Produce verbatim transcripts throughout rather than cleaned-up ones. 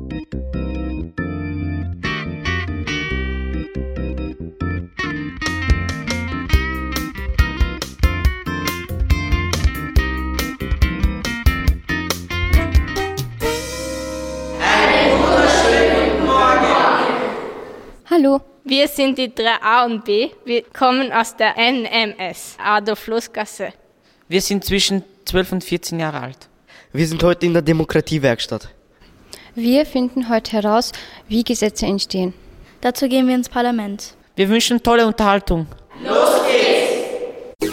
Hallo. Wir sind die drei A und B. Wir kommen aus der N M S, Adolf-Loos-Gasse. Wir sind zwischen zwölf und vierzehn Jahre alt. Wir sind heute in der Demokratiewerkstatt. Wir finden heute heraus, wie Gesetze entstehen. Dazu gehen wir ins Parlament. Wir wünschen tolle Unterhaltung. Los geht's!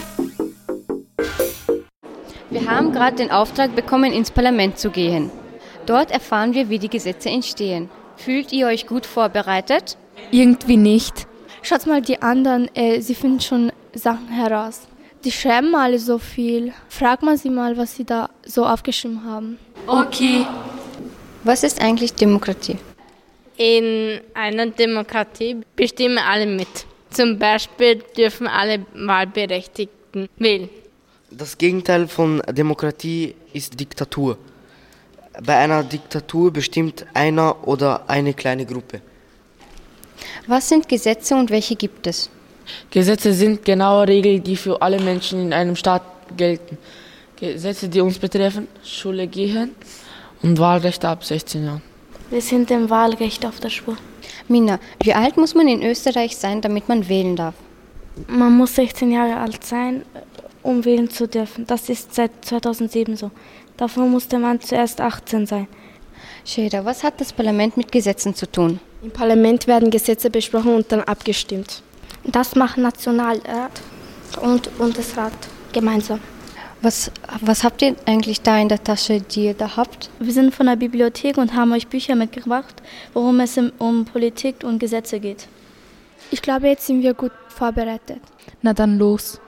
Wir haben gerade den Auftrag bekommen, ins Parlament zu gehen. Dort erfahren wir, wie die Gesetze entstehen. Fühlt ihr euch gut vorbereitet? Irgendwie nicht. Schaut mal die anderen, äh, sie finden schon Sachen heraus. Die schreiben alle so viel. Frag mal sie mal, was sie da so aufgeschrieben haben. Okay. Was ist eigentlich Demokratie? In einer Demokratie bestimmen alle mit. Zum Beispiel dürfen alle Wahlberechtigten wählen. Das Gegenteil von Demokratie ist Diktatur. Bei einer Diktatur bestimmt einer oder eine kleine Gruppe. Was sind Gesetze und welche gibt es? Gesetze sind genaue Regeln, die für alle Menschen in einem Staat gelten. Gesetze, die uns betreffen, Schule gehen und Wahlrecht ab sechzehn Jahren. Wir sind dem Wahlrecht auf der Spur. Mina, wie alt muss man in Österreich sein, damit man wählen darf? Man muss sechzehn Jahre alt sein, um wählen zu dürfen. Das ist seit zweitausendsieben so. Davor musste man zuerst achtzehn sein. Sheda, was hat das Parlament mit Gesetzen zu tun? Im Parlament werden Gesetze besprochen und dann abgestimmt. Das machen Nationalrat und Bundesrat gemeinsam. Was, was habt ihr eigentlich da in der Tasche, die ihr da habt? Wir sind von der Bibliothek und haben euch Bücher mitgebracht, worum es um Politik und Gesetze geht. Ich glaube, jetzt sind wir gut vorbereitet. Na dann los.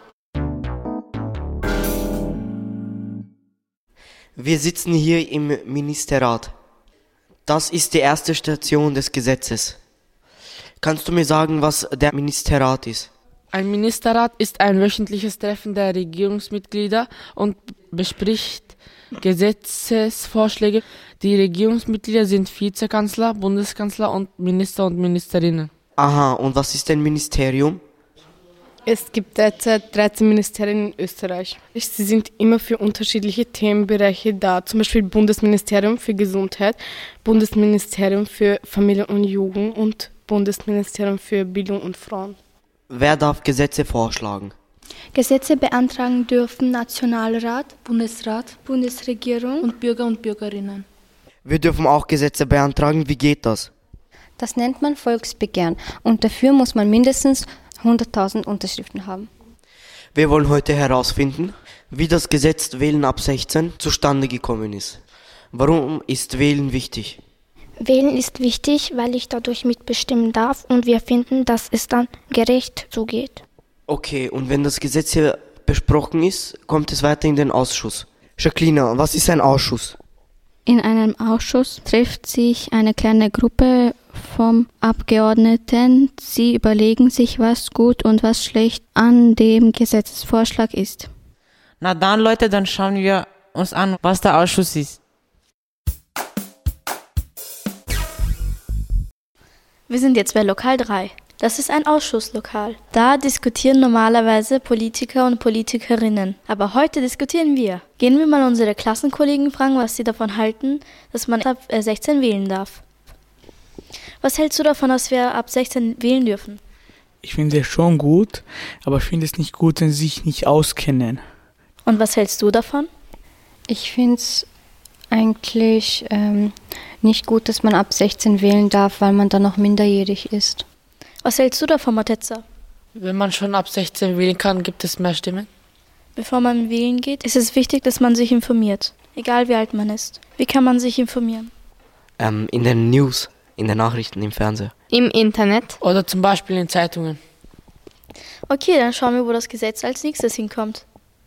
Wir sitzen hier im Ministerrat. Das ist die erste Station des Gesetzes. Kannst du mir sagen, was der Ministerrat ist? Ein Ministerrat ist ein wöchentliches Treffen der Regierungsmitglieder und bespricht Gesetzesvorschläge. Die Regierungsmitglieder sind Vizekanzler, Bundeskanzler und Minister und Ministerinnen. Aha, und was ist ein Ministerium? Es gibt derzeit dreizehn Ministerien in Österreich. Sie sind immer für unterschiedliche Themenbereiche da, zum Beispiel Bundesministerium für Gesundheit, Bundesministerium für Familie und Jugend und Bundesministerium für Bildung und Frauen. Wer darf Gesetze vorschlagen? Gesetze beantragen dürfen Nationalrat, Bundesrat, Bundesregierung Und Bürger und Bürgerinnen. Wir dürfen auch Gesetze beantragen. Wie geht das? Das nennt man Volksbegehren und dafür muss man mindestens hunderttausend Unterschriften haben. Wir wollen heute herausfinden, wie das Gesetz Wählen ab sechzehn zustande gekommen ist. Warum ist Wählen wichtig? Wählen ist wichtig, weil ich dadurch mitbestimmen darf und wir finden, dass es dann gerecht zugeht. Okay, und wenn das Gesetz hier besprochen ist, kommt es weiter in den Ausschuss. Jacqueline, was ist ein Ausschuss? In einem Ausschuss trifft sich eine kleine Gruppe von Abgeordneten. Sie überlegen sich, was gut und was schlecht an dem Gesetzesvorschlag ist. Na dann, Leute, dann schauen wir uns an, was der Ausschuss ist. Wir sind jetzt bei Lokal drei. Das ist ein Ausschusslokal. Da diskutieren normalerweise Politiker und Politikerinnen. Aber heute diskutieren wir. Gehen wir mal unsere Klassenkollegen fragen, was sie davon halten, dass man ab sechzehn wählen darf. Was hältst du davon, dass wir ab sechzehn wählen dürfen? Ich finde es schon gut, aber ich finde es nicht gut, wenn sie sich nicht auskennen. Und was hältst du davon? Ich finde es eigentlich ähm, nicht gut, dass man ab sechzehn wählen darf, weil man dann noch minderjährig ist. Was hältst du davon, Mateza? Wenn man schon ab sechzehn wählen kann, gibt es mehr Stimmen. Bevor man wählen geht, ist es wichtig, dass man sich informiert. Egal wie alt man ist. Wie kann man sich informieren? Ähm, in den News, in den Nachrichten, im Fernsehen. Im Internet. Oder zum Beispiel in Zeitungen. Okay, dann schauen wir, wo das Gesetz als nächstes hinkommt.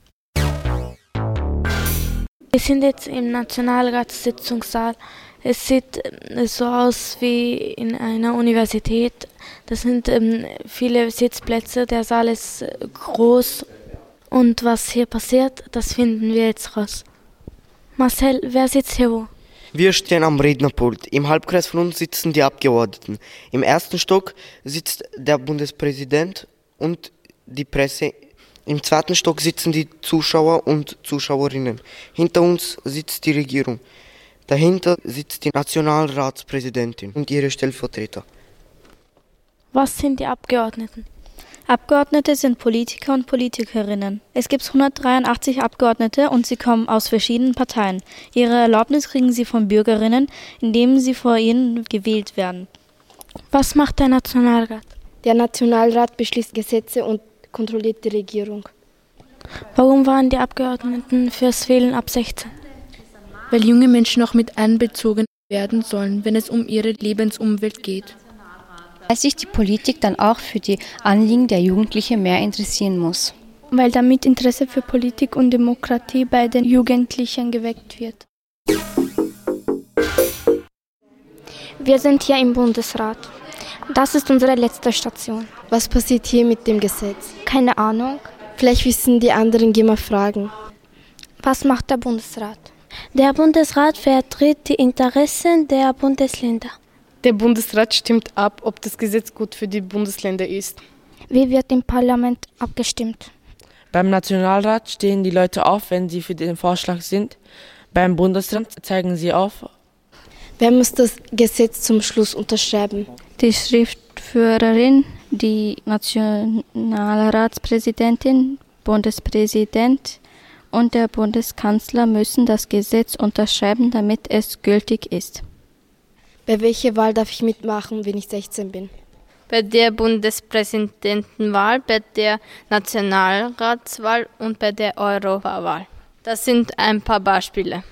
Wir sind jetzt im Nationalratssitzungssaal. Es sieht so aus wie in einer Universität. Das sind ähm, viele Sitzplätze. Der Saal ist groß. Und was hier passiert, das finden wir jetzt raus. Marcel, wer sitzt hier wo? Wir stehen am Rednerpult. Im Halbkreis von uns sitzen die Abgeordneten. Im ersten Stock sitzt der Bundespräsident und die Presse. Im zweiten Stock sitzen die Zuschauer und Zuschauerinnen. Hinter uns sitzt die Regierung. Dahinter sitzt die Nationalratspräsidentin und ihre Stellvertreter. Was sind die Abgeordneten? Abgeordnete sind Politiker und Politikerinnen. Es gibt hundertdreiundachtzig Abgeordnete und sie kommen aus verschiedenen Parteien. Ihre Erlaubnis kriegen sie von Bürgerinnen, indem sie vor ihnen gewählt werden. Was macht der Nationalrat? Der Nationalrat beschließt Gesetze und kontrolliert die Regierung. Warum waren die Abgeordneten fürs Wählen ab sechzehn? Weil junge Menschen auch mit einbezogen werden sollen, wenn es um ihre Lebensumwelt geht. Weil sich die Politik dann auch für die Anliegen der Jugendlichen mehr interessieren muss. Weil damit Interesse für Politik und Demokratie bei den Jugendlichen geweckt wird. Wir sind hier im Bundesrat. Das ist unsere letzte Station. Was passiert hier mit dem Gesetz? Keine Ahnung. Vielleicht wissen die anderen, geh mal fragen. Was macht der Bundesrat? Der Bundesrat vertritt die Interessen der Bundesländer. Der Bundesrat stimmt ab, ob das Gesetz gut für die Bundesländer ist. Wie wird im Parlament abgestimmt? Beim Nationalrat stehen die Leute auf, wenn sie für den Vorschlag sind. Beim Bundesrat zeigen sie auf. Wer muss das Gesetz zum Schluss unterschreiben? Die Schriftführerin, die Nationalratspräsidentin, Bundespräsident und der Bundeskanzler müssen das Gesetz unterschreiben, damit es gültig ist. Bei welcher Wahl darf ich mitmachen, wenn ich sechzehn bin? Bei der Bundespräsidentenwahl, bei der Nationalratswahl und bei der Europawahl. Das sind ein paar Beispiele.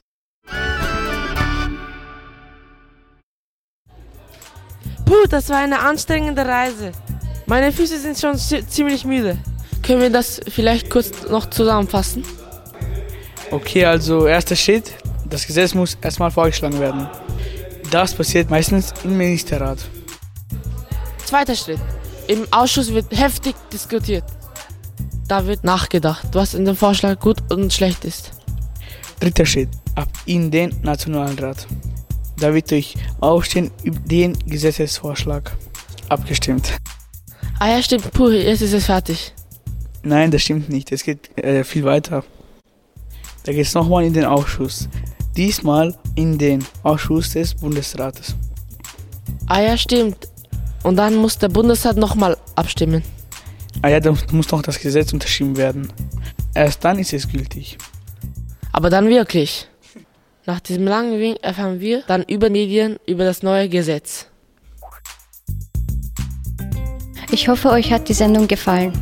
Puh, das war eine anstrengende Reise. Meine Füße sind schon ziemlich müde. Können wir das vielleicht kurz noch zusammenfassen? Okay, also erster Schritt, das Gesetz muss erstmal vorgeschlagen werden. Das passiert meistens im Ministerrat. Zweiter Schritt. Im Ausschuss wird heftig diskutiert. Da wird nachgedacht, was in dem Vorschlag gut und schlecht ist. Dritter Schritt. Ab in den Nationalrat. Da wird durch Aufstehen über den Gesetzesvorschlag abgestimmt. Ah ja, stimmt. Puh, jetzt ist es fertig. Nein, das stimmt nicht. Es geht äh, viel weiter. Da geht es nochmal in den Ausschuss. Diesmal in den Ausschuss des Bundesrates. Ah ja, stimmt. Und dann muss der Bundesrat nochmal abstimmen. Ah ja, dann muss noch das Gesetz unterschrieben werden. Erst dann ist es gültig. Aber dann wirklich. Nach diesem langen Weg erfahren wir dann über Medien über das neue Gesetz. Ich hoffe, euch hat die Sendung gefallen.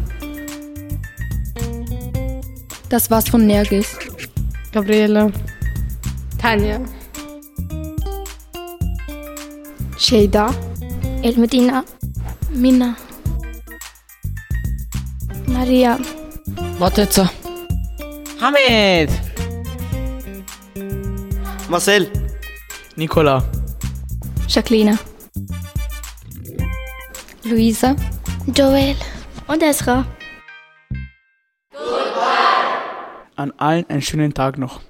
Das war's von Nergis. Gabriela. Tanja. Sheida. Elmedina. Mina. Maria. Motetza. Hamid. Marcel. Nicola. Jacqueline. Luisa. Joel. Und Esra. An allen einen schönen Tag noch.